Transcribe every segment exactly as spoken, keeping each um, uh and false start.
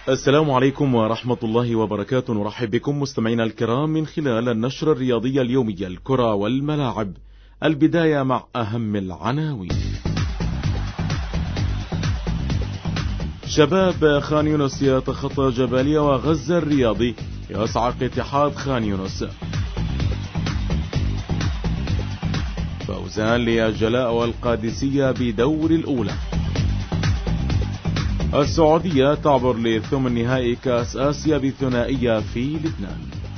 السلام عليكم ورحمة الله وبركاته. نرحب بكم مستمعينا الكرام من خلال النشرة الرياضية اليومية الكرة والملاعب. البداية مع أهم العناوين. شباب خان يونس يتخطى جباليا وغزة الرياضي يصعق اتحاد خان يونس. فوزان للجلاء والقادسية بدور الأولى. السعودية تعبر لثمن نهائي كأس آسيا بثنائية في لبنان.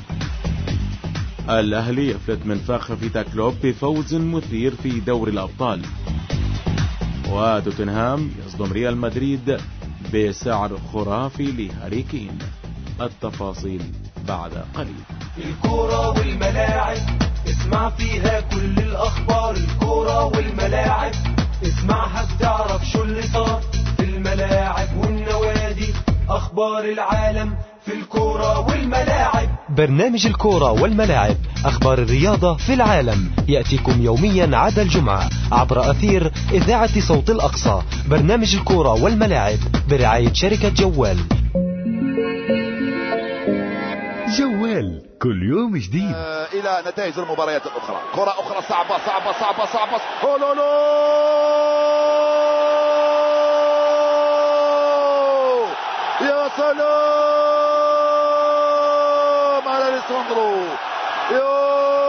الأهلي يفلت من فخ في كلوب بفوز مثير في دور الأبطال. وتوتنهام يصدم ريال مدريد بسعر خرافي لهاري كين. التفاصيل بعد قليل. الكرة والملاعب اسمع فيها كل الأخبار. الكرة والملاعب اسمعها بتعرف شو اللي صار في الملاعب والنوادي. أخبار العالم في الكرة والملاعب. برنامج الكرة والملاعب، أخبار الرياضة في العالم، يأتيكم يوميا عدا الجمعة عبر أثير إذاعة صوت الأقصى. برنامج الكرة والملاعب برعاية شركة جوال. جوال كل يوم جديد. آه إلى نتائج المباريات الأخرى. كرة أخرى صعبة صعبة صعبة صعبة. هولولو يا سلام على ليساندرو. يا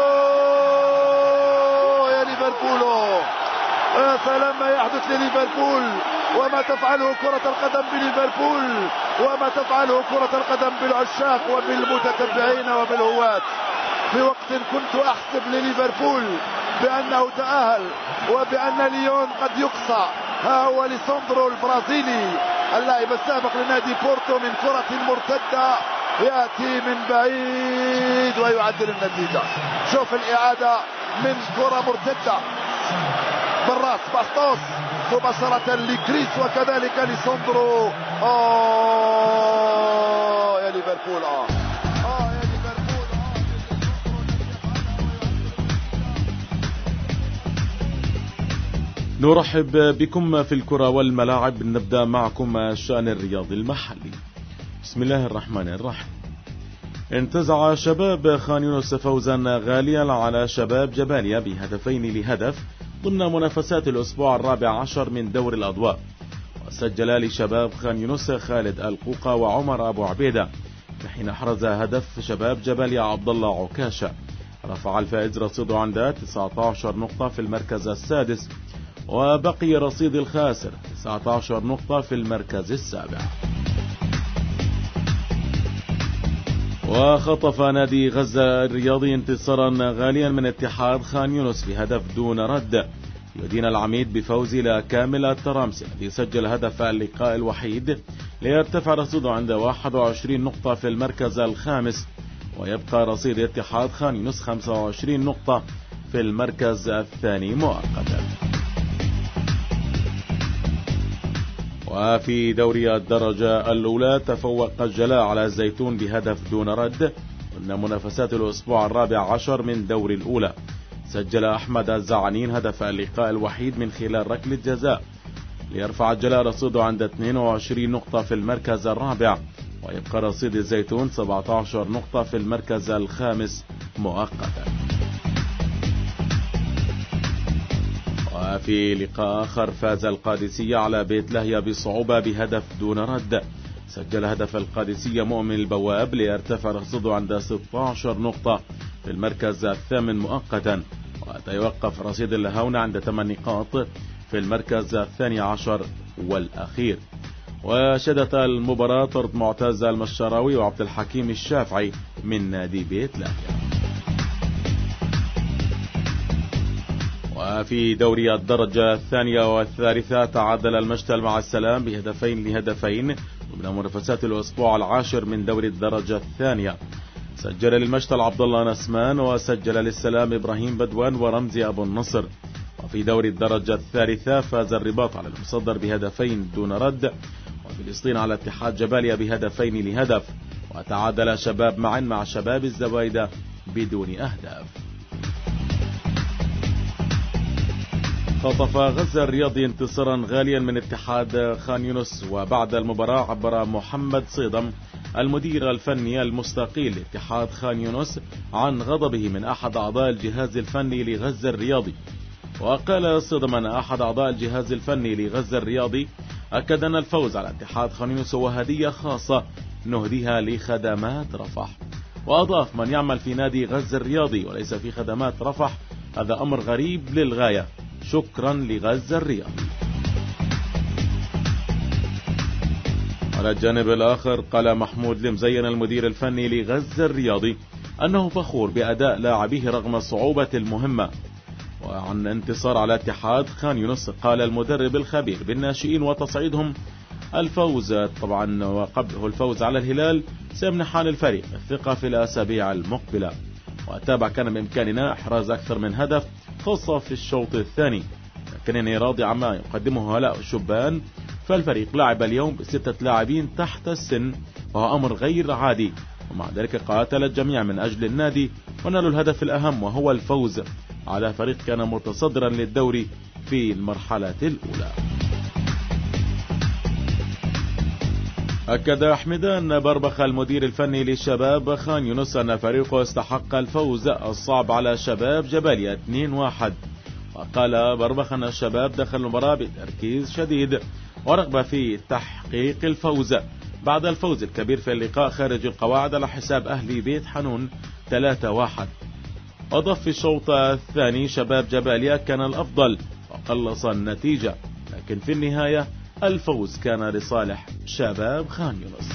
يا ليفربول، يا سلام ما يحدث لليفربول وما تفعله كرة القدم بليفربول وما تفعله كرة القدم بالعشاق وبالمتتبعين وبالهواة. في وقت كنت أحسب لليفربول بأنه تأهل وبأن ليون قد يقصى، ها هو ليساندرو البرازيلي اللاعب السابق لنادي بورتو من كرة مرتدة يأتي من بعيد ويعدل النتيجة. شوف الإعادة من كرة مرتدة بالراس باستوس مباشرة لكريس وكذلك ليساندرو. آه يا ليفربول، آه آه يا ليفربول، آه. نرحب بكم في الكرة والملاعب. نبدأ معكم الشأن الرياضي المحلي. بسم الله الرحمن الرحيم. انتزع شباب خان يونس فوزا غاليا على شباب جباليا بهدفين لهدف ضمن منافسات الأسبوع الرابع عشر من دور الأضواء. وسجل لشباب خان يونس خالد القوقة وعمر أبو عبيدة، حين حرز هدف شباب جباليا عبد الله عكاشة. رفع الفائز رصيده عند تسعة عشر نقطة في المركز السادس، وبقي رصيد الخاسر تسعة عشر نقطة في المركز السابع. وخطف نادي غزة الرياضي انتصارا غاليا من اتحاد خان يونس بهدف دون رد. يدين العميد بفوز إلى كامل الترامسي الذي سجل هدف اللقاء الوحيد ليرتفع رصيده عند واحد وعشرين نقطة في المركز الخامس، ويبقى رصيد اتحاد خان يونس خمسة وعشرين نقطة في المركز الثاني مؤقتا. وفي دوري الدرجة الأولى تفوق الجلاء على الزيتون بهدف دون رد ضمن منافسات الأسبوع الرابع عشر من دور الأولى. سجل أحمد الزعنين هدف اللقاء الوحيد من خلال ركلة جزاء ليرفع الجلاء رصيده عند اثنين وعشرين نقطة في المركز الرابع، ويبقى رصيد الزيتون سبعة عشر نقطة في المركز الخامس مؤقتا. وفي لقاء آخر فاز القادسية على بيت لاهيا بصعوبة بهدف دون رد. سجل هدف القادسية مؤمن البواب ليرتفع رصيده عند ستة عشر نقطة في المركز الثامن مؤقتا، ويتوقف رصيد الهونة عند ثمان نقاط في المركز الثاني عشر والأخير. وشهدت المباراة طرد معتز المشراوي وعبد الحكيم الشافعي من نادي بيت لاهيا. وفي دوري الدرجة الثانية والثالثة تعادل المشتل مع السلام بهدفين لهدفين ضمن منافسات الأسبوع العاشر من دوري الدرجة الثانية. سجل للمشتل عبد الله نسمان، وسجل للسلام إبراهيم بدوان ورمزي أبو النصر. وفي دوري الدرجة الثالثة فاز الرباط على المصدر بهدفين دون رد، وفلسطين على اتحاد جباليا بهدفين لهدف، وتعادل شباب معا مع شباب الزوايدة بدون أهداف. خطف غزة الرياضي انتصارا غاليا من اتحاد خان يونس. وبعد المباراة عبر محمد صيدم المدير الفني المستقيل لاتحاد خان يونس عن غضبه من أحد أعضاء الجهاز الفني لغزة الرياضي. وقال صيدم أن أحد أعضاء الجهاز الفني لغزة الرياضي أكد أن الفوز على اتحاد خان يونس هو هدية خاصة نهديها لخدمات رفح. وأضاف: من يعمل في نادي غزة الرياضي وليس في خدمات رفح هذا أمر غريب للغاية. شكرا لغزة الرياضي. على الجانب الآخر قال محمود المزين المدير الفني لغزة الرياضي أنه فخور بأداء لاعبيه رغم صعوبة المهمة. وعن انتصار على اتحاد خان يونس قال المدرب الخبير بالناشئين وتصعيدهم الفوز طبعا وقبله الفوز على الهلال سيمنحان الفريق الثقة في الأسابيع المقبلة. وأتابع: كان بإمكاننا إحراز أكثر من هدف خاصة في الشوط الثاني، لكنني راضي عما يقدمه هؤلاء الشبان. فالفريق لعب اليوم بستة لاعبين تحت السن وهو أمر غير عادي، ومع ذلك قاتل الجميع من أجل النادي ونالوا الهدف الأهم وهو الفوز على فريق كان متصدرا للدوري في المرحلة الأولى. أكد حمدان بربخ المدير الفني للشباب خان يونس أن فريقه استحق الفوز الصعب على شباب جباليا اثنين واحد. وقال بربخ أن الشباب دخل المباراة بتركيز شديد ورغبة في تحقيق الفوز بعد الفوز الكبير في اللقاء خارج القواعد على حساب أهلي بيت حنون ثلاثة واحد. أضاف: في الشوط الثاني شباب جباليا كان الأفضل وقلص النتيجة، لكن في النهاية الفوز كان لصالح شباب خان يونس.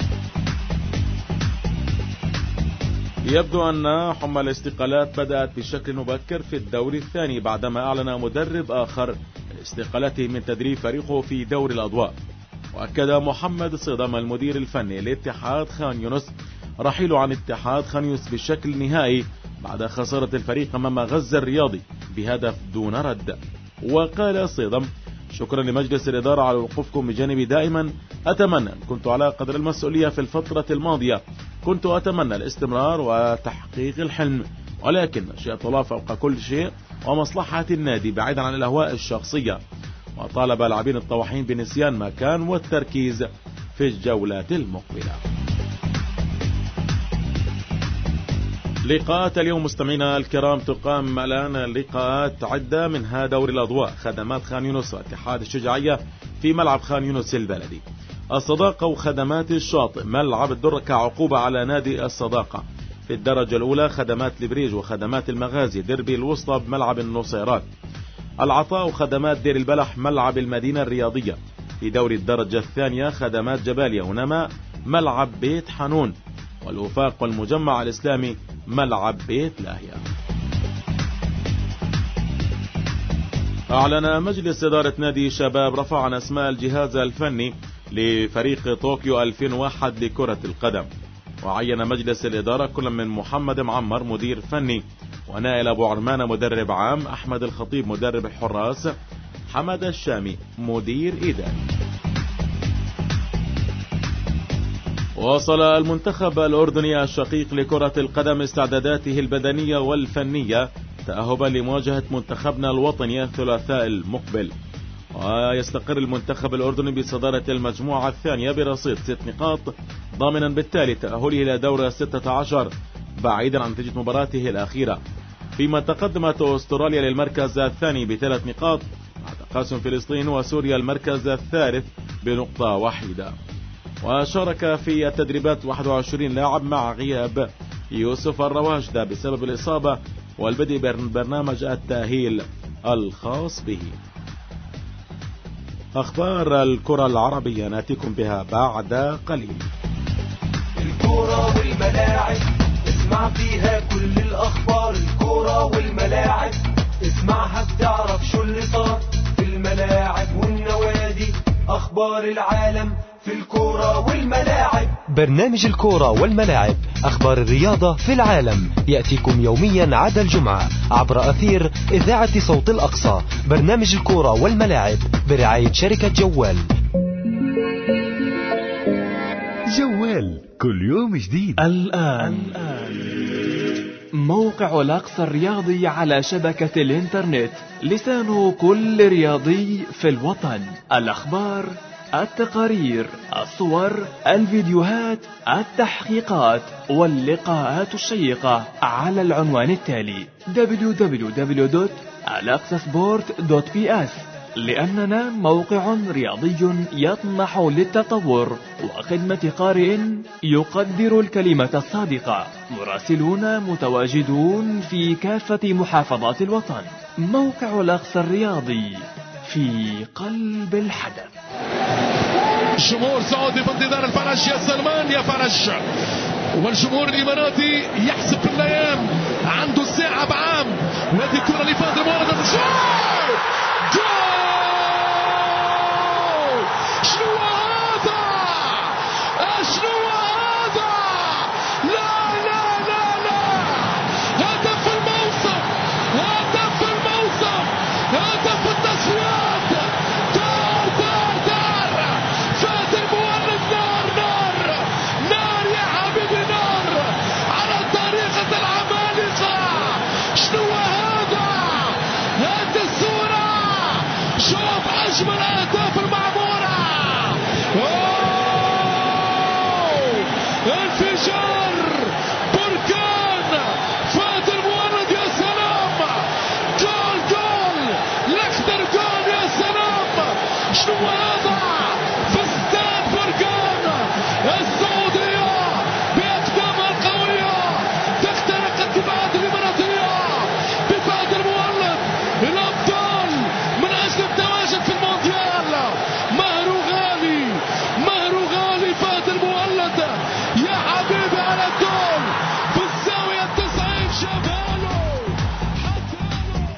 يبدو أن حمى الاستقالات بدأت بشكل مبكر في الدور الثاني بعدما أعلن مدرب آخر استقالته من تدريب فريقه في دور الأضواء. وأكد محمد صيدم المدير الفني لاتحاد خان يونس رحيله عن اتحاد خان يونس بشكل نهائي بعد خسارة الفريق أمام غزة الرياضي بهدف دون رد. وقال صيدم: شكرا لمجلس الإدارة على وقوفكم بجانبي دائما. أتمنى أن كنت على قدر المسؤولية في الفترة الماضية. كنت أتمنى الاستمرار وتحقيق الحلم، ولكن مشيئة الله فوق كل شيء ومصلحة النادي بعيدا عن الأهواء الشخصية. وطالب اللاعبين الطواحين بنسيان ما كان والتركيز في الجولات المقبلة. لقاءات اليوم مستمعينا الكرام تقام الآن لقاءات عدة منها دور الأضواء خدمات خان يونس واتحاد الشجاعية في ملعب خان يونس البلدي. الصداقة وخدمات الشاطئ ملعب الدر كعقوبة على نادي الصداقة. في الدرجة الأولى خدمات البريج وخدمات المغازي ديربي الوسطى بملعب النصيرات. العطاء وخدمات دير البلح ملعب المدينة الرياضية. في دوري الدرجة الثانية خدمات جباليا ونماء ملعب بيت حنون. والوفاق والمجمع الإسلامي ملعب بيت لاهيا. أعلن مجلس إدارة نادي شباب رفع عن أسماء الجهاز الفني لفريق طوكيو ألفين وواحد لكرة القدم. وعين مجلس الإدارة كل من محمد معمر مدير فني، ونائل أبو عرمان مدرب عام، أحمد الخطيب مدرب الحراس، حمد الشامي مدير إداري. وصل المنتخب الأردني الشقيق لكرة القدم استعداداته البدنية والفنية تأهبا لمواجهة منتخبنا الوطني الثلاثاء المقبل. ويستقر المنتخب الأردني بصدارة المجموعة الثانية برصيد ست نقاط، ضامنا بالتالي تأهله إلى دور ستة عشر بعيدا عن نتيجة مباراته الأخيرة. فيما تقدمت أستراليا للمركز الثاني بثلاث نقاط مع تقاسم فلسطين وسوريا المركز الثالث بنقطة واحدة. وشارك في التدريبات واحد وعشرين لاعب مع غياب يوسف الرواجدة بسبب الإصابة والبدء برنامج التأهيل الخاص به. أخبار الكرة العربية نأتيكم بها بعد قليل. الكرة والملاعب اسمع فيها كل الأخبار. الكرة والملاعب اسمعها بتعرف شو اللي صار في الملاعب والنوادي. أخبار العالم في الكرة والملاعب. برنامج الكرة والملاعب أخبار الرياضة في العالم يأتيكم يوميا عدا الجمعة عبر أثير إذاعة صوت الأقصى. برنامج الكرة والملاعب برعاية شركة جوال. جوال كل يوم جديد. الآن, الآن. موقع الأقصى الرياضي على شبكة الإنترنت، لسان كل رياضي في الوطن. الأخبار، التقارير، الصور، الفيديوهات، التحقيقات واللقاءات الشيقة على العنوان التالي دبليو دبليو دبليو دوت الاقصى سبورت دوت بي اس، لأننا موقع رياضي يطمح للتطور وخدمة قارئ يقدر الكلمة الصادقة. مراسلون متواجدون في كافة محافظات الوطن. موقع الأقصى الرياضي في قلب الحدث. الجمهور السعودي بانتظار الفرج. يا سلمان يا فرج. والجمهور الإماراتي يحسب في الأيام، عنده الساعة بعام. وهذه الكرة لفاضل المعارضة. جول! شنو هذا؟ شنو هذا؟ لا لا لا لا، هدف الموسم، هدف الموسم، هدف التصفيات. دار دار دار، فات المولد. نار نار نار يا حبيبي، نار على طريقة العمالقة. شنو هذا؟ هات الصورة، شوف أجمل أهداف المعمورة. أوه! انفجار بركان فات المولد. يا سلام، جول جول الأخضر، جول. يا سلام، شنو هذا؟ في استاد بركان السعودية بأقدامها القوية تخترق الدفاعات الإماراتية بفهد المولد الأبطال من أجل التواجد في المونديال. مهر غالي، مهر غالي فهد المولد يا حبيبي على الجول في الزاوية التسعين. شابها له، حطها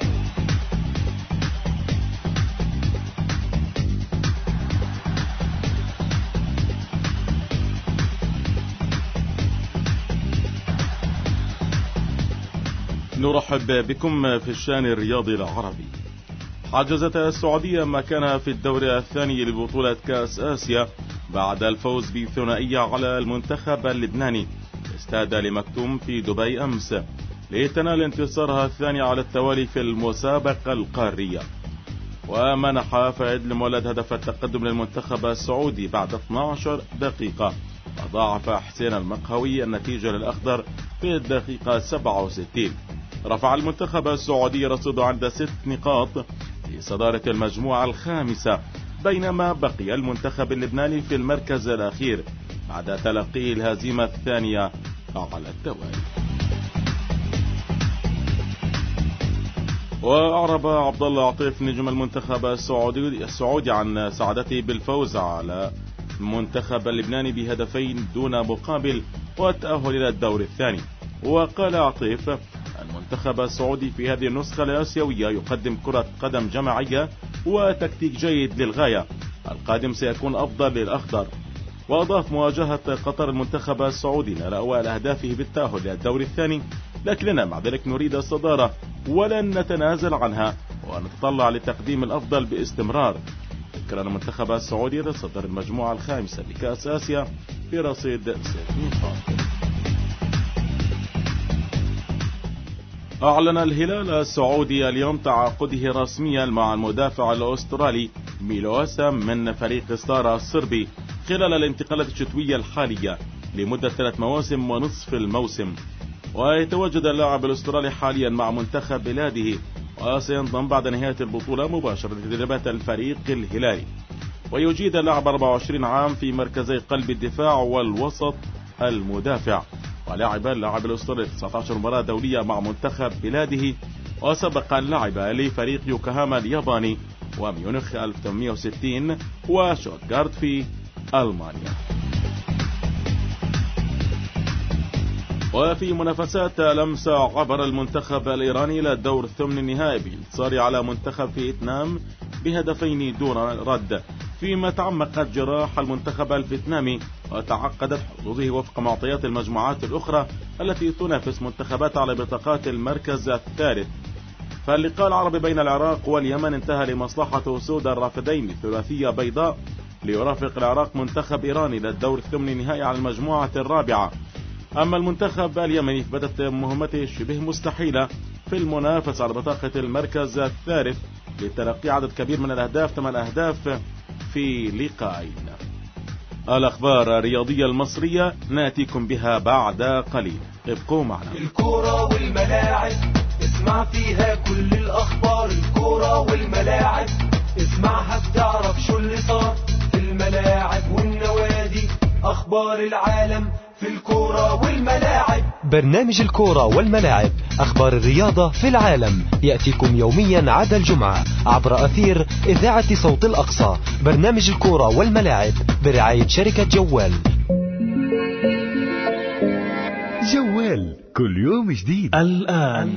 له. نرحب بكم في الشان الرياضي العربي. حجزت السعودية مكانها في الدور الثاني لبطولة كأس آسيا بعد الفوز بثنائية على المنتخب اللبناني استاد لمكتوم في دبي أمس، لتنال انتصارها الثاني على التوالي في المسابقة القارية. ومنح فهد المولد هدف التقدم للمنتخب السعودي بعد اثنتي عشرة دقيقة، وضاعف حسين المقهوي النتيجة للأخضر في الدقيقة سبعة وستين. رفع المنتخب السعودي رصيده عند ست نقاط في صدارة المجموعة الخامسة، بينما بقي المنتخب اللبناني في المركز الأخير بعد تلقيه الهزيمة الثانية على التوالي. وأعرب عبد الله عطيف نجم المنتخب السعودي السعودي عن سعادته بالفوز على المنتخب اللبناني بهدفين دون مقابل والتأهل إلى الدور الثاني. وقال عطيف: المنتخب السعودي في هذه النسخة الآسيوية يقدم كرة قدم جماعية وتكتيك جيد للغاية، القادم سيكون أفضل للأخضر. وأضاف: مواجهة قطر المنتخب السعودي نال أوائل أهدافه بالتأهل إلى الدور الثاني، لكننا مع ذلك نريد الصدارة ولن نتنازل عنها ونتطلع لتقديم الأفضل باستمرار. ذكر المنتخب السعودي يتصدر المجموعة الخامسة بكأس آسيا في رصيد ست نقاط. أعلن الهلال السعودي اليوم تعاقده رسميا مع المدافع الأسترالي ميلوسا من فريق ستارا الصربي خلال الانتقالات الشتوية الحالية لمدة ثلاث مواسم ونصف الموسم. ويتواجد اللاعب الأسترالي حاليا مع منتخب بلاده، وسينضم بعد نهاية البطولة مباشرة لتدريبات الفريق الهلالي. ويجيد اللاعب أربعة وعشرين عام في مركزي قلب الدفاع والوسط المدافع. ولعب اللاعب الأسترالي تسعة عشر مباراة دولية مع منتخب بلاده، وسبق أن لعب لفريق يوكوهاما الياباني وميونخ ألف وثمانمائة وستين وشوتغارت في ألمانيا. وفي منافسات لمسة عبر المنتخب الإيراني إلى الدور الثمن النهائي بانتصار على منتخب فيتنام بهدفين دون رد، فيما تعمقت جراح المنتخب الفيتنامي وتعقدت حظوظه وفق معطيات المجموعات الأخرى التي تنافس منتخبات على بطاقات المركز الثالث. فاللقاء العربي بين العراق واليمن انتهى لمصلحة سود الرافدين بثلاثية بيضاء ليرافق العراق منتخب إيراني إلى الدور الثمن النهائي على المجموعة الرابعة. أما المنتخب اليمني فبدت مهمته شبه مستحيلة في المنافسة على بطاقة المركز الثالث لتلقي عدد كبير من الأهداف، ثمان أهداف في لقاءين. الأخبار الرياضية المصرية نأتيكم بها بعد قليل، ابقوا معنا. الكرة والملاعب اسمع فيها كل الأخبار، الكرة والملاعب اسمعها بتعرف شو اللي صار في الملاعب والنوادي، أخبار العالم في الكرة والملاعب. برنامج الكرة والملاعب، أخبار الرياضة في العالم، يأتيكم يوميا عدا الجمعة عبر أثير إذاعة صوت الأقصى. برنامج الكرة والملاعب برعاية شركة جوال. جوال كل يوم جديد. الآن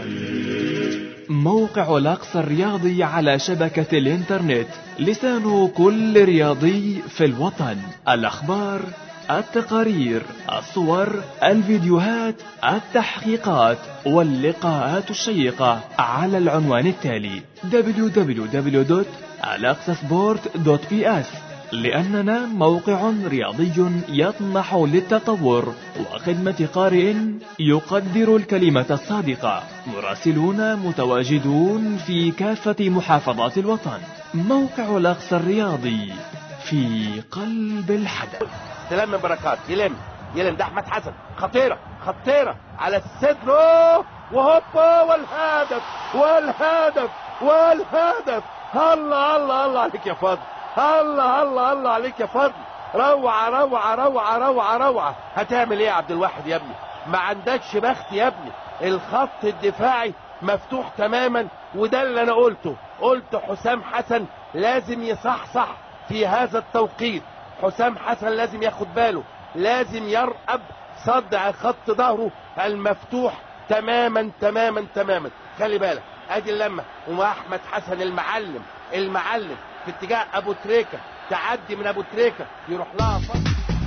موقع الأقصى الرياضي على شبكة الإنترنت، لسان كل رياضي في الوطن. الأخبار، التقارير، الصور، الفيديوهات، التحقيقات واللقاءات الشيقة على العنوان التالي دبليو دبليو دبليو دوت الاقصى سبورت دوت بي اس. لأننا موقع رياضي يطمح للتطور وخدمة قارئ يقدر الكلمة الصادقة. مراسلون متواجدون في كافة محافظات الوطن. موقع الأقصى الرياضي في قلب الحدث. استلام من بركات، يلم يلم ده احمد حسن، خطيره خطيره على الصدر وهوبا، والهدف والهدف والهدف. الله الله الله عليك يا فضل، الله الله الله عليك يا فضل. روعه روعه روعه روعه روعه. هتعمل ايه يا عبد الواحد يا ابني؟ ما عندكش بخت يا ابني، الخط الدفاعي مفتوح تماما، وده اللي انا قلته. قلت حسام حسن لازم يصحصح في هذا التوقيت. حسام حسن لازم ياخد باله، لازم يرقب صدع خط ظهره المفتوح تماما تماما تماما. خلي بالك، ادي اللمه واحمد حسن المعلم المعلم في اتجاه ابو تريكه، تعدي من ابو تريكه يروح لها فضل.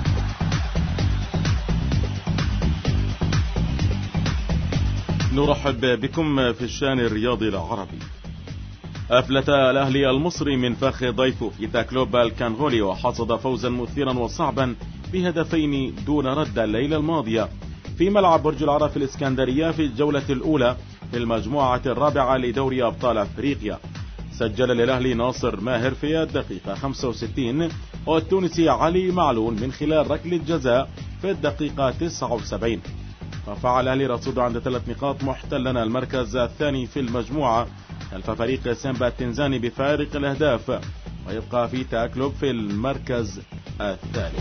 نرحب بكم في الشان الرياضي العربي. أفلت الأهلي المصري من فخ ضيفه في كلوب الكانغولي، وحصد فوزا مثيرا وصعبا بهدفين دون رد الليلة الماضية في ملعب برج العرب في الإسكندرية في الجولة الأولى في المجموعة الرابعة لدوري أبطال أفريقيا. سجل للأهلي ناصر ماهر في الدقيقة خمسة وستين والتونسي علي معلول من خلال ركلة جزاء في الدقيقة تسعة وسبعين. رفع الأهلي رصيده عند ثلاث نقاط محتلا المركز الثاني في المجموعة خلف فريق سيمبا التنزاني بفارق الأهداف، ويبقى في تاكلوب في المركز الثالث.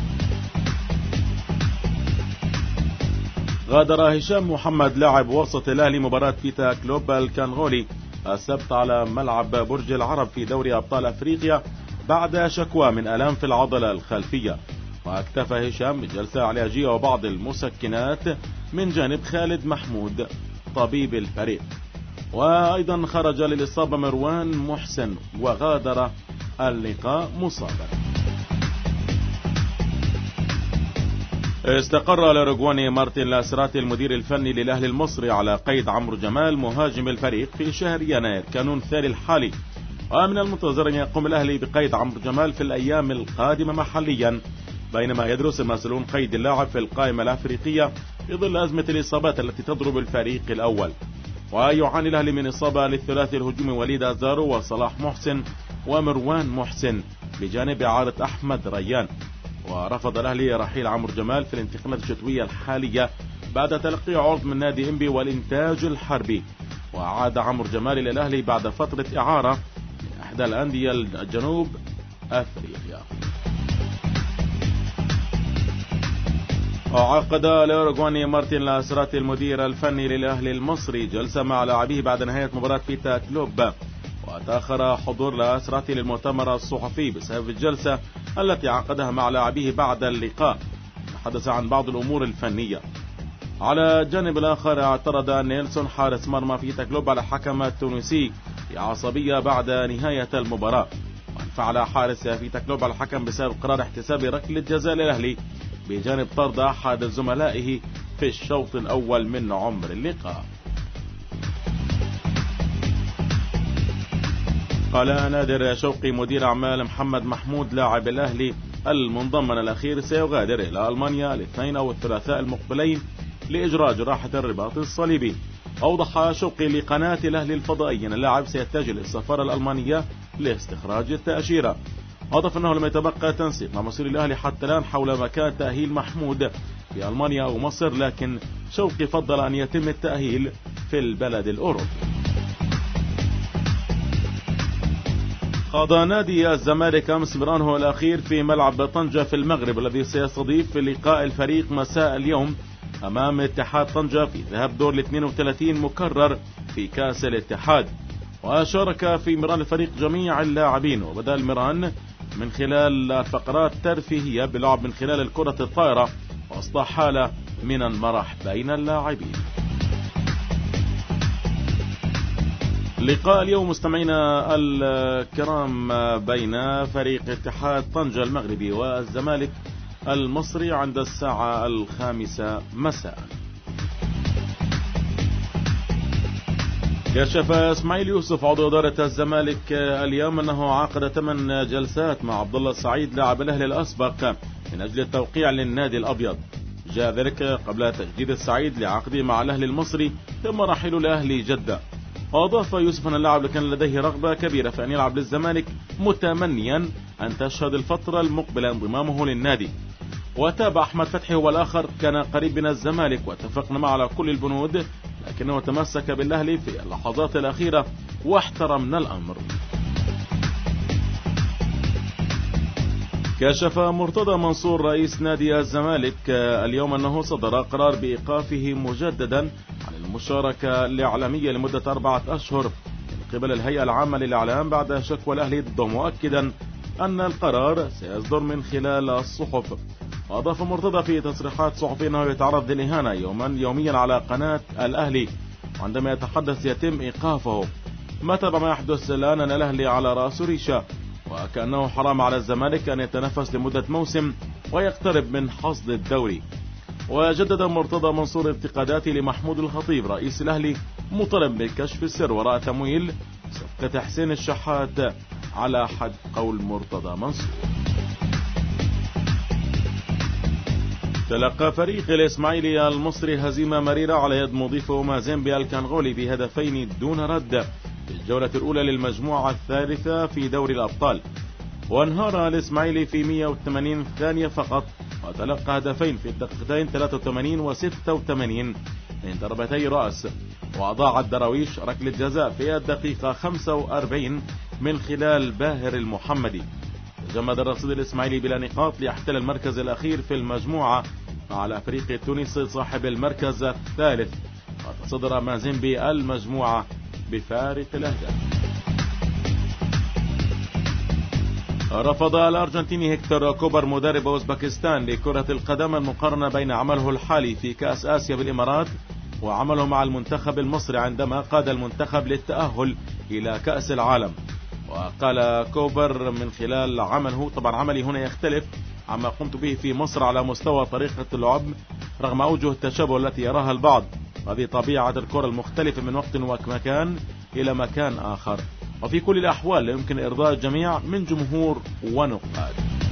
غادر هشام محمد لاعب وسط الأهلي مباراة في تاكلوب الكانغولي السبت على ملعب برج العرب في دوري أبطال أفريقيا بعد شكوى من ألام في العضلة الخلفية، واكتفى هشام بجلسة علاجية وبعض المسكنات من جانب خالد محمود طبيب الفريق. وأيضا خرج للإصابة مروان محسن وغادر اللقاء مصابا. استقر الأوروغواني مارتن لاسراتي المدير الفني للأهلي المصري على قيد عمرو جمال مهاجم الفريق في شهر يناير كانون الثاني الحالي، ومن المنتظر أن يقوم الأهلي بقيد عمرو جمال في الأيام القادمة محليا، بينما يدرس المسؤولون قيد اللاعب في القائمة الأفريقية في ظل أزمة الإصابات التي تضرب الفريق الأول. ويعاني الأهلي من إصابة للثلاثي الهجومي وليد أزارو وصلاح محسن ومروان محسن بجانب إعادة أحمد ريان. ورفض الأهلي رحيل عمرو جمال في الانتقالات الشتوية الحالية بعد تلقي عرض من نادي إنبي والإنتاج الحربي، وعاد عمرو جمال إلى الأهلي بعد فترة إعارة من إحدى الأندية الجنوب أفريقيا. عقد الأوروغواني مارتن لاسراتي المدير الفني للأهلي المصري جلسة مع لاعبيه بعد نهاية مباراة فيتا كلوب، وتأخر حضور لاسراتي للمؤتمر الصحفي بسبب الجلسة التي عقدها مع لاعبيه بعد اللقاء. تحدث عن بعض الأمور الفنية. على الجانب الآخر اعترض نيلسون حارس مرمى فيتا كلوب على الحكم التونسي بعصبية بعد نهاية المباراة، وانفعل حارس فيتا كلوب على الحكم بسبب قرار احتساب ركلة جزاء للأهلي بجانب طرد أحد زملائه في الشوط الأول من عمر اللقاء. قال نادر شوقي مدير أعمال محمد محمود لاعب الأهلي المنضم الأخير سيغادر إلى ألمانيا الاثنين أو الثلاثاء المقبلين لإجراء جراحة الرباط الصليبي. أوضح شوقي لقناة الأهلي الفضائي أن اللاعب سيتجه للسفارة الألمانية لاستخراج التأشيرة. أضاف أنه لم يتبقى تنسيق مع مسؤولي الأهلي حتى الآن حول مكان تأهيل محمود في ألمانيا أو مصر، لكن شوقي فضل أن يتم التأهيل في البلد الأوروبي. خاض نادي الزمالك أمس مرانه الأخير في ملعب طنجة في المغرب الذي سيستضيف لقاء الفريق مساء اليوم أمام اتحاد طنجة في ذهاب دور الاثنين وثلاثين مكرر في كأس الاتحاد. وشارك في مران الفريق جميع اللاعبين، وبدأ المران من خلال فقرات ترفيهية بلعب من خلال الكرة الطائرة وأصبح حالة من المرح بين اللاعبين. لقاء اليوم مستمعينا الكرام بين فريق اتحاد طنجة المغربي والزمالك المصري عند الساعة الخامسة مساء. كشف اسماعيل يوسف عضو إدارة الزمالك اليوم أنه عقد ثمان جلسات مع عبد الله السعيد لاعب الأهلي الأسبق من أجل التوقيع للنادي الأبيض. جاء ذلك قبل تجديد السعيد لعقده مع الأهلي المصري ثم رحيله لأهلي جدة. وأضاف يوسف أن اللاعب كان لديه رغبة كبيرة في أن يلعب للزمالك متمنيا أن تشهد الفترة المقبلة انضمامه للنادي. وتابع أحمد فتحي هو الآخر كان قريب من الزمالك واتفقنا معه على كل البنود، لكنه تمسك بالأهلي في اللحظات الأخيرة واحترمنا الأمر. كشف مرتضى منصور رئيس نادي الزمالك اليوم أنه صدر قرار بإيقافه مجددا عن المشاركة الإعلامية لمدة أربعة أشهر من قبل الهيئة العامة للإعلام بعد شكوى الأهلي ضده، مؤكدا أن القرار سيصدر من خلال الصحف. وأضاف مرتضى في تصريحات صحفية أنه يتعرض للإهانة يوما يوميا على قناة الأهلي، وعندما يتحدث يتم إيقافه. ما تبع ما يحدث الآن أن الأهلي على رأس ريشة، وكأنه حرام على الزمالك أن يتنفس لمدة موسم ويقترب من حصد الدوري. وجدد مرتضى منصور انتقاداته لمحمود الخطيب رئيس الأهلي مطالب بكشف السر وراء تمويل صفقة حسين الشحات على حد قول مرتضى منصور. تلقى فريق الإسماعيلي المصري هزيمة مريرة على يد مضيفه مازيمبي الكنغولي بهدفين دون رد في الجولة الأولى للمجموعة الثالثة في دوري الأبطال. وانهار الإسماعيلي في مئة وثمانين ثانية فقط، وتلقى هدفين في الدقيقتين ثلاثة وثمانين و ستة وثمانين من ضربتي رأس. وأضاع الدراويش ركلة جزاء في الدقيقة خمسة وأربعين من خلال باهر المحمدي. تجمد الرصيد الإسماعيلي بلا نقاط ليحتل المركز الأخير في المجموعة مع الأفريقي التونسي صاحب المركز الثالث، وتصدر مازيمبي المجموعة بفارق الأهداف. رفض الأرجنتيني هيكتور كوبر مدرب أوزبكستان لكرة القدم المقارنة بين عمله الحالي في كأس آسيا بالإمارات وعمله مع المنتخب المصري عندما قاد المنتخب للتأهل إلى كأس العالم. وقال كوبر من خلال عمله، طبعا عملي هنا يختلف عما قمت به في مصر على مستوى طريقة اللعب رغم أوجه التشابه التي يراها البعض، هذه طبيعة الكرة المختلفة من وقت ومكان إلى مكان آخر، وفي كل الأحوال يمكن إرضاء الجميع من جمهور ونقاد.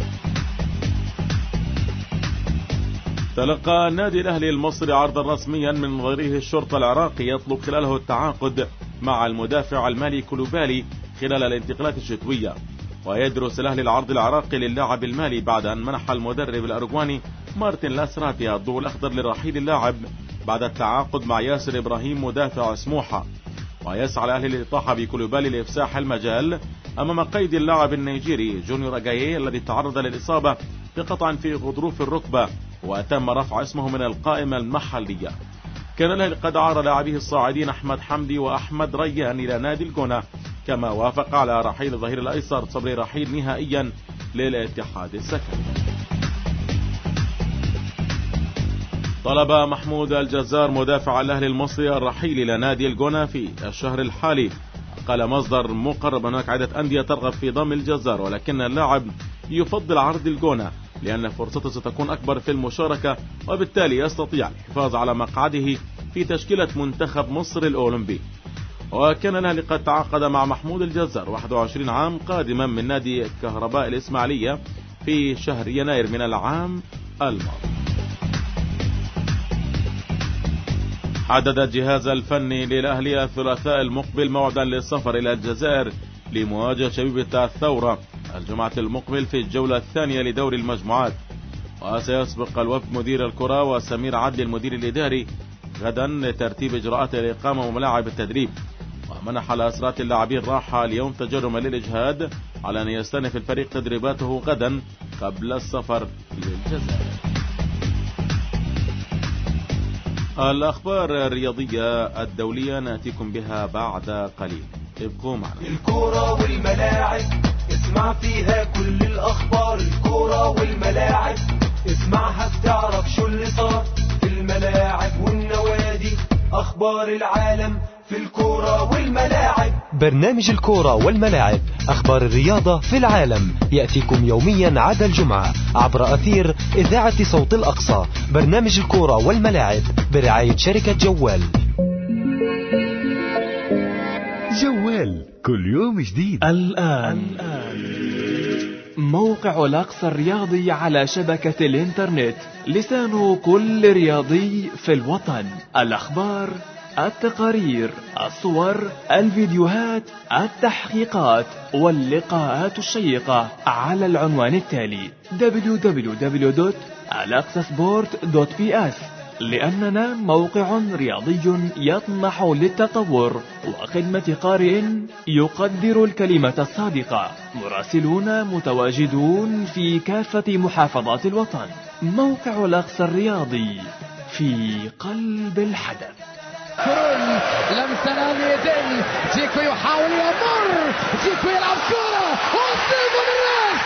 تلقى النادي الأهلي المصري عرضا رسميا من ظهيره الشرطة العراقي يطلب خلاله التعاقد مع المدافع المالي كولوبالي خلال الانتقالات الشتوية. ويدرس الأهلي العرض العراقي للاعب المالي بعد أن منح المدرب الأرجواني مارتن لاسراتي الضوء الأخضر لرحيل اللاعب بعد التعاقد مع ياسر إبراهيم مدافع سموحة. ويسعى الأهلي للإطاحة بكولوبالي لإفساح المجال أمام قيد اللاعب النيجيري جونيور أجاييه الذي تعرض للإصابة بقطع في غضروف الركبة وتم رفع اسمه من القائمة المحلية. كان الأهلي قد عار لاعبيه الصاعدين أحمد حمدي وأحمد ريان إلى نادي الجونة، كما وافق على رحيل الظهير الأيسر صبري رحيل نهائيا للاتحاد السكندري. طلب محمود الجزار مدافع الأهلي المصري الرحيل إلى نادي الجونة في الشهر الحالي. قال مصدر مقرب هناك عدة أندية ترغب في ضم الجزار، ولكن اللاعب يفضل عرض الجونة لأن فرصته ستكون أكبر في المشاركة، وبالتالي يستطيع الحفاظ على مقعده في تشكيلة منتخب مصر الأولمبي. وكان الأهلي قد تعاقد مع محمود الجزار واحد وعشرين عام قادما من نادي كهرباء الإسماعيلية في شهر يناير من العام الماضي. حدد الجهاز الفني للأهلي الثلاثاء المقبل موعدا للسفر إلى الجزائر لمواجهة شبيبة الثورة الجمعة المقبل في الجولة الثانية لدور المجموعات، وسيسبق الوفد مدير الكرة وسمير عدلي المدير الإداري غدا لترتيب إجراءات الإقامة وملاعب التدريب. ومنح الأسرات اللاعبين راحة اليوم تجرما للإجهاد على أن يستأنف الفريق تدريباته غدا قبل السفر للجزائر. الأخبار الرياضية الدولية نأتيكم بها بعد قليل، ابقوا معنا. الكرة والملاعب اسمع فيها كل الأخبار، الكرة والملاعب اسمعها بتعرف شو اللي صار في الملاعب والنوادي، أخبار العالم في الكرة والملاعب. برنامج الكرة والملاعب، أخبار الرياضة في العالم، يأتيكم يوميا عدا الجمعة عبر أثير إذاعة صوت الأقصى. برنامج الكرة والملاعب برعاية شركة جوال. جوال كل يوم جديد. الآن, الآن. موقع الأقصى الرياضي على شبكة الإنترنت، لسان كل رياضي في الوطن، الأخبار، التقارير، الصور، الفيديوهات، التحقيقات واللقاءات الشيقة على العنوان التالي دبليو دبليو دبليو دوت الاقصى سبورت دوت بي اس. لأننا موقع رياضي يطمح للتطور وخدمة قارئ يقدر الكلمة الصادقة. مراسلون متواجدون في كافة محافظات الوطن. موقع الأقصى الرياضي في قلب الحدث. كرون لمسنا اليدين، جيكو يحاول يمر، جيكو يلعب كرة وتصيب بالراس.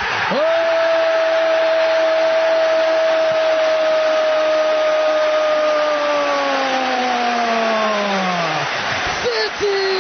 سيتي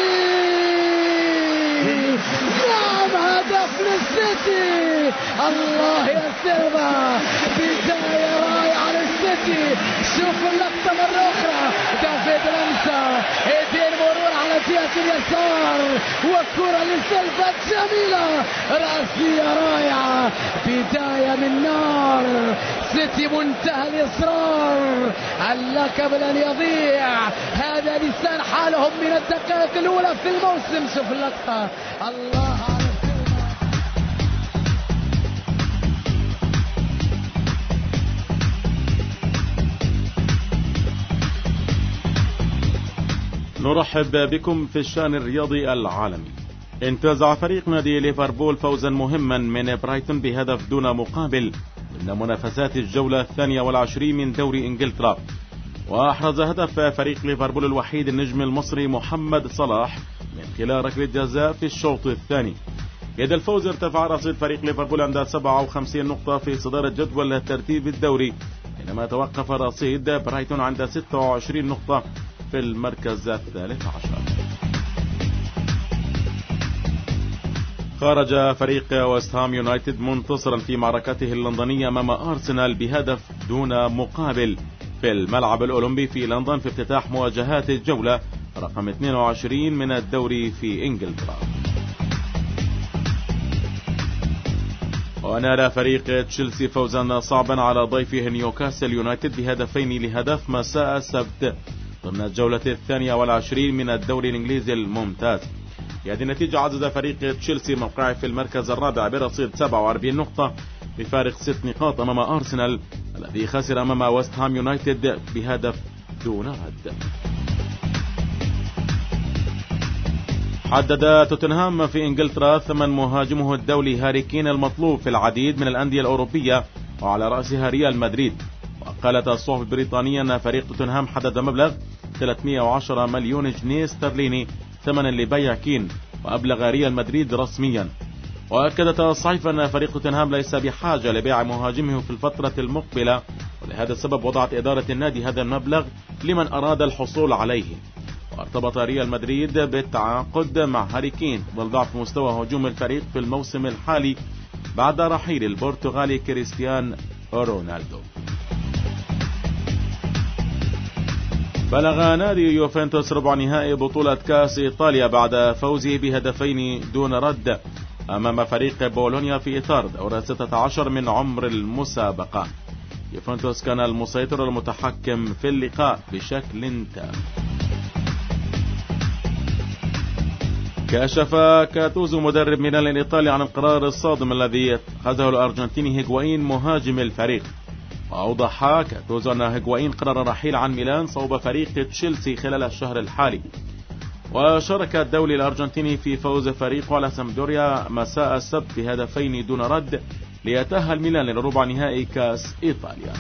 نعم هدف للسيتي. الله يا سيلفا، بداية رائعة للسيتي. شوفوا اللقطة مرة أخرى، دافيد لمسة، ايدين مرور على جهة اليسار وكرة لسيلفا جميلة رأسية رائعة، بداية من نار. سيتي منتهى الإصرار، اللقب لن يضيع، هذا لسان حالهم من الدقائق الأولى في الموسم. شوف اللقطة، الله على نرحب بكم في الشأن الرياضي العالمي. انتزع فريق نادي ليفربول فوزا مهما من برايتون بهدف دون مقابل ضمن منافسات الجولة الثانية والعشرين من دوري انجلترا، واحرز هدف فريق ليفربول الوحيد النجم المصري محمد صلاح من خلال ركلة جزاء في الشوط الثاني. يد الفوز ارتفع رصيد فريق ليفربول عند سبعة وخمسين نقطة في صدارة جدول ترتيب الدوري، بينما توقف رصيد برايتون عند ستة وعشرين نقطة في المركز الثالث عشر. خرج فريق ويست هام يونايتد منتصرا في معركته اللندنية أمام أرسنال بهدف دون مقابل في الملعب الأولمبي في لندن في افتتاح مواجهات الجولة رقم اثنين وعشرين من الدوري في إنجلترا. ونال فريق تشيلسي فوزا صعبا على ضيفه نيوكاسل يونايتد بهدفين لهدف مساء السبت ضمن الجولة الثانية والعشرين من الدوري الإنجليزي الممتاز. بهذه النتيجة عزز فريق تشيلسي موقعه في المركز الرابع برصيد سبعة وأربعين نقطة بفارق ست نقاط أمام أرسنال الذي خسر أمام ويست هام يونايتد بهدف دون رد. حدد توتنهام في إنجلترا ثمن مهاجمه الدولي هاري كين المطلوب في العديد من الأندية الأوروبية وعلى رأسها ريال مدريد. وقالت الصحف البريطانية أن فريق توتنهام حدد مبلغ ثلاثمئة وعشرة مليون جنيه استرليني ثمنا لبيع كين، وأبلغ ريال مدريد رسميا. وأكدت الصحيفة أن فريق توتنهام ليس بحاجة لبيع مهاجمه في الفترة المقبلة، ولهذا السبب وضعت إدارة النادي هذا المبلغ لمن أراد الحصول عليه. وارتبط ريال مدريد بالتعاقد مع هاري كين ظل ضعف مستوى هجوم الفريق في الموسم الحالي بعد رحيل البرتغالي كريستيان رونالدو. بلغ نادي يوفنتوس ربع نهائي بطولة كأس إيطاليا بعد فوزه بهدفين دون رد أمام فريق بولونيا في إطار دورة ستة عشر من عمر المسابقة. يوفنتوس كان المسيطر المتحكم في اللقاء بشكل تام. كشف كاتوزو مدرب ميلان الإيطالي عن القرار الصادم الذي اتخذه الأرجنتيني هيغوايين مهاجم الفريق. وأوضح كاتوزو أن هيغوايين قرر الرحيل عن ميلان صوب فريق تشيلسي خلال الشهر الحالي. وشارك الدولي الأرجنتيني في فوز فريقه على سامدوريا مساء السبت بهدفين دون رد ليتأهل ميلان لربع نهائي كأس إيطاليا.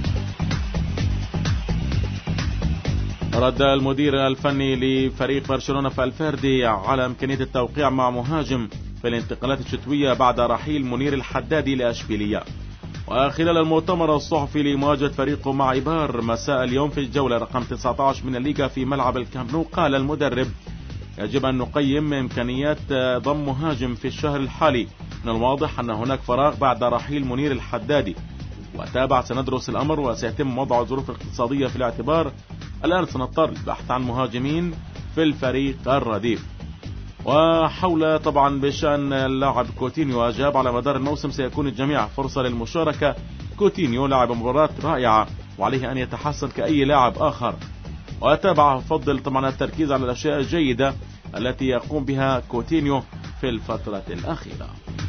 رد المدير الفني لفريق برشلونة فالفيردي على إمكانية التوقيع مع مهاجم في الانتقالات الشتوية بعد رحيل منير الحدادي لأشبيلية. وخلال المؤتمر الصحفي لمواجهة فريقه مع إيبار مساء اليوم في الجولة رقم تسعة عشر من الليغا في ملعب الكامب نو، قال المدرب: يجب أن نقيم إمكانيات ضم مهاجم في الشهر الحالي. من الواضح أن هناك فراغ بعد رحيل منير الحدادي، وتابع: سندرس الأمر وسيتم وضع الظروف الاقتصادية في الاعتبار. الآن سنضطر للبحث عن مهاجمين في الفريق الرديف. وحول طبعا بشأن اللاعب كوتينيو، أجاب: على مدار الموسم سيكون الجميع فرصة للمشاركة. كوتينيو لعب مباراة رائعة وعليه أن يتحسن كأي لاعب آخر. وتابع: فضل طبعا التركيز على الأشياء الجيدة التي يقوم بها كوتينيو في الفترة الأخيرة.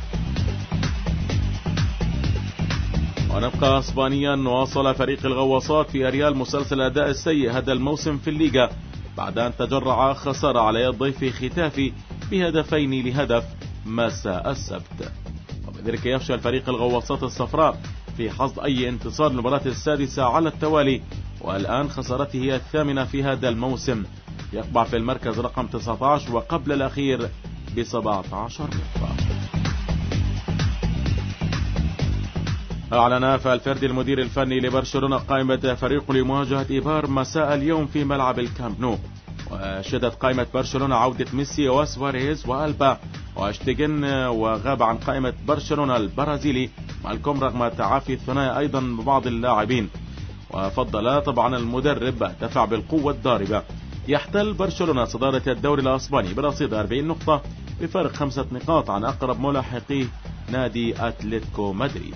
ونبقى اسبانيا. واصل فريق الغواصات في ريال مسلسل الأداء السيء هذا الموسم في الليغا بعد أن تجرع خسارة على يد ضيف ختافي بهدفين لهدف مساء السبت. وبذلك يفشل فريق الغواصات الصفراء في حصد أي انتصار للمباراة السادسة على التوالي، والآن خسارته هي الثامنة في هذا الموسم. يقبع في المركز رقم تسعة عشر وقبل الأخير ب سبعة عشر نقطة. أعلن فالفيردي المدير الفني لبرشلونة قائمة فريقه لمواجهة إيبار مساء اليوم في ملعب الكامب نو. وشهدت قائمة برشلونة عودة ميسي وسواريز وألبا واشتيجن، وغاب عن قائمة برشلونة البرازيلي مالكوم رغم تعافي الثنائي أيضا ببعض اللاعبين. وفضل طبعا المدرب دفع بالقوة الضاربة. يحتل برشلونة صدارة الدوري الأسباني برصيد أربعين نقطة بفارق خمسة نقاط عن أقرب ملاحقيه نادي أتلتيكو مدريد.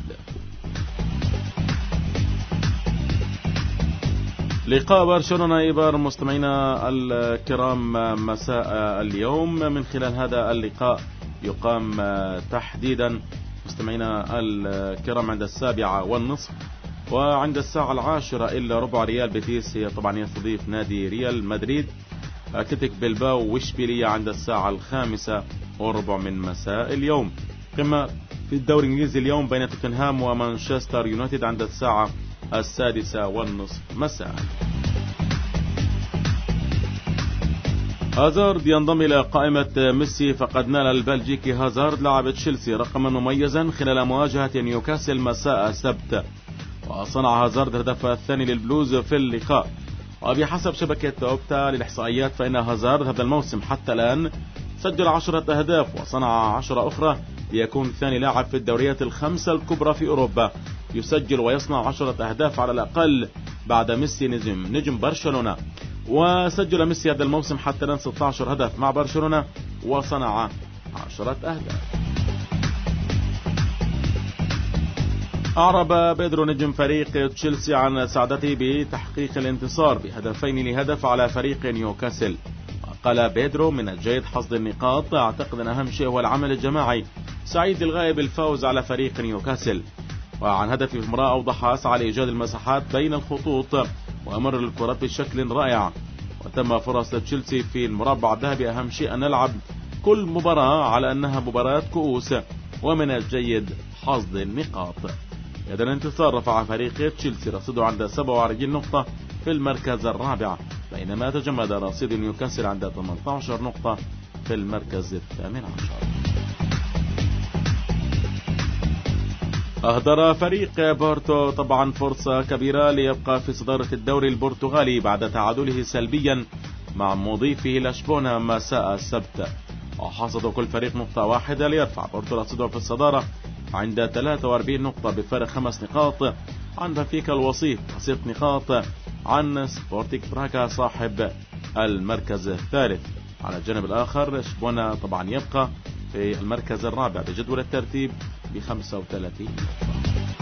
لقاء برشلونة إيبار مستمعينا الكرام مساء اليوم. من خلال هذا اللقاء يقام تحديدا مستمعينا الكرام عند السابعة والنصف، وعند الساعة العاشرة إلا ربع ريال بيتيس طبعا يستضيف نادي ريال مدريد. أتلتيك بلباو وإشبيلية عند الساعة الخامسة وربع من مساء اليوم. قمة في الدوري الإنجليزي اليوم بين توتنهام ومانشستر يونايتد عند الساعة السادسة والنصف مساء. هازارد ينضم إلى قائمة ميسي، فقد نال البلجيكي هازارد لاعب تشيلسي رقما مميزا خلال مواجهة نيوكاسل مساء السبت. وصنع هازارد الهدف الثاني للبلوز في اللقاء. وبحسب شبكة أوبتا للإحصائيات فإن هازارد هذا الموسم حتى الآن سجل عشرة أهداف وصنع عشرة أخرى ليكون ثاني لاعب في الدوريات الخمسة الكبرى في أوروبا يسجل ويصنع عشرة أهداف على الأقل بعد ميسي نجم نجم برشلونة. وسجل ميسي هذا الموسم حتى الآن ستة عشر هدف مع برشلونة وصنع عشرة أهداف. أعرب بيدرو نجم فريق تشيلسي عن سعادته بتحقيق الانتصار بهدفين لهدف على فريق نيوكاسل. قال بيدرو: من الجيد حصد النقاط، أعتقد أن أهم شيء هو العمل الجماعي، سعيد للغاية بالفوز على فريق نيوكاسل. وعن هدفه في المباراة أوضح: أسعى لإيجاد المساحات بين الخطوط وأمر الكرات بشكل رائع، وتم فرص تشيلسي في المربع الذهبي. أهم شيء أن نلعب كل مباراة على أنها مباراة كؤوس، ومن الجيد حصد النقاط. يد الانتصار رفع فريق تشيلسي رصيده عند سبعة وأربعين نقطة في المركز الرابع، بينما تجمد رصيد نيوكاسل عند ثمانية عشر نقطة في المركز الثامن عشر. أهدر فريق بورتو طبعا فرصة كبيرة ليبقى في صدارة الدوري البرتغالي بعد تعادله سلبيا مع مضيفه لشبونة مساء السبت. وحصد كل فريق نقطة واحدة ليرفع بورتو رصيده في الصدارة عند ثلاثة وأربعين نقطة بفارق خمس نقاط عن بنفيكا الوصيف وست نقاط عن سبورتيك براغا صاحب المركز الثالث. على الجانب الآخر شبونة طبعا يبقى في المركز الرابع بجدول الترتيب ب خمسة وثلاثين نقطة.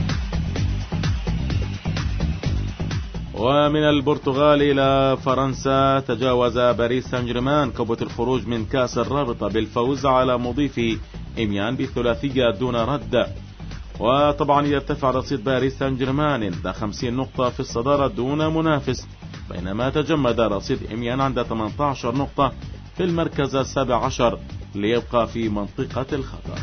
ومن البرتغال إلى فرنسا، تجاوز باريس سان جيرمان كبوة الخروج من كأس الرابطة بالفوز على مضيف إميان بثلاثية دون رد. وطبعا يرتفع رصيد باريس سان جيرمان إلى خمسين نقطة في الصدارة دون منافس، بينما تجمد رصيد إميان عند ثمانية عشر نقطة في المركز السابع عشر ليبقى في منطقة الخطر.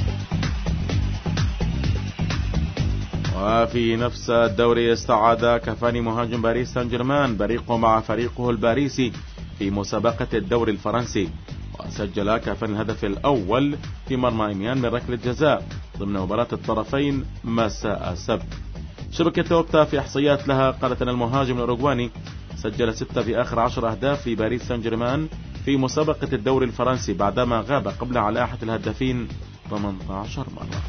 وفي نفس الدوري استعاد كافاني مهاجم باريس سان جيرمان بريقه مع فريقه الباريسي في مسابقة الدوري الفرنسي، وسجل كافاني الهدف الأول في مرمى إميان من ركلة جزاء ضمن مباراة الطرفين مساء السبت. شبكة أوبتا في إحصائيات لها قالت أن المهاجم الأوروغواني سجل ستة في آخر عشر أهداف في باريس سان جيرمان في مسابقة الدوري الفرنسي بعدما غاب قبل على لائحة الهدافين ثمانية عشر مرة.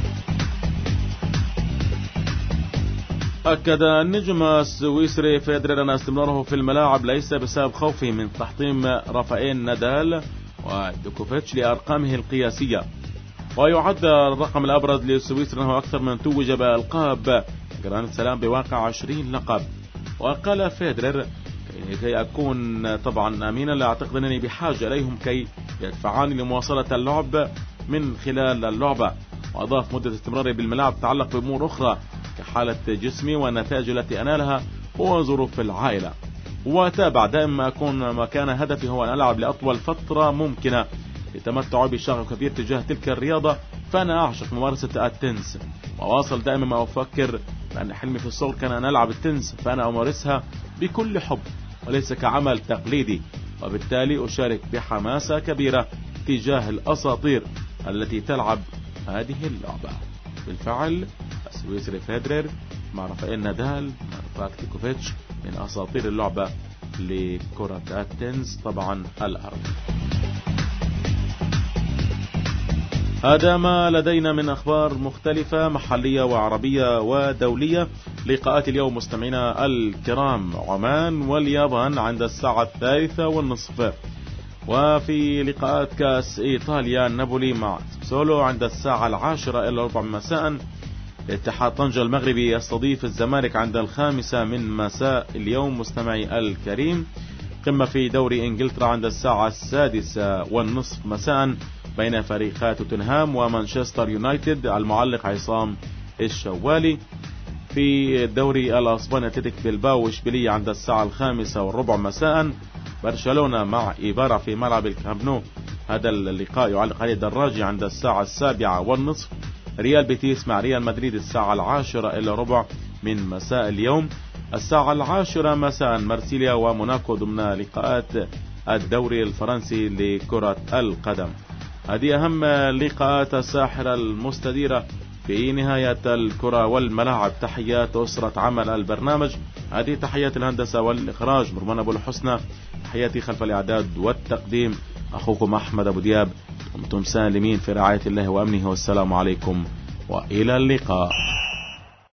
أكد النجم السويسري فيدرر أن استمراره في الملاعب ليس بسبب خوفه من تحطيم رافائيل نادال ودوكوفيتش لأرقامه القياسية، ويعد الرقم الأبرز للسويسري أنه أكثر من توج بألقاب جراند سلام بواقع عشرين لقب. وقال فيدرر كي أكون طبعا أمينا لا أعتقد أنني بحاجة إليهم كي يدفعاني لمواصلة اللعب من خلال اللعبة. وأضاف مدة استمراري بالملاعب تعلق بأمور أخرى كحالة جسمي والنتائج التي أنالها وظروف العائلة. وتابع دائما أكون ما كان هدفي هو أن ألعب لأطول فترة ممكنة لتمتع بشغف كبير تجاه تلك الرياضة، فأنا أعشق ممارسة التنس. وواصل دائما ما أفكر بأن حلمي في الصغر كان أن ألعب التنس، فأنا أمارسها بكل حب وليس كعمل تقليدي، وبالتالي أشارك بحماسة كبيرة تجاه الأساطير التي تلعب هذه اللعبة. بالفعل السويسري فيدرر مع رافائيل نادال مع نوفاك ديكوفيتش من أساطير اللعبة لكرة التنس طبعا الأرض. هذا ما لدينا من أخبار مختلفة محلية وعربية ودولية. لقاءات اليوم مستمعينا الكرام: عمان واليابان عند الساعة الثالثة والنصف. وفي لقاءات كاس إيطاليا نابولي مع سولو عند الساعة العاشرة إلى ربع مساء. اتحاد طنجة المغربي يستضيف الزمالك عند الخامسة من مساء اليوم مستمعي الكريم. قمة في دوري إنجلترا عند الساعة السادسة والنصف مساء بين فريقات توتنهام ومانشستر يونايتد. المعلق عصام الشوالي. في الدوري الأسباني اتلتيك بلباو وإشبيلية عند الساعة الخامسة والربع مساء. برشلونة مع إيبارا في ملعب الكامب نو، هذا اللقاء يعلق عليه الدراجي عند الساعة السابعة والنصف. ريال بيتيس مع ريال مدريد الساعة العاشرة إلى ربع من مساء اليوم. الساعة العاشرة مساء مرسيليا وموناكو ضمن لقاءات الدوري الفرنسي لكرة القدم. هذه أهم لقاءات الساحرة المستديرة في نهاية الكرة والملاعب. تحيات أسرة عمل البرنامج، هذه تحيات الهندسة والإخراج مرمان أبو الحسنى، تحياتي خلف الإعداد والتقديم أخوكم أحمد أبو دياب. دمتم سالمين في رعاية الله وأمنه، والسلام عليكم وإلى اللقاء.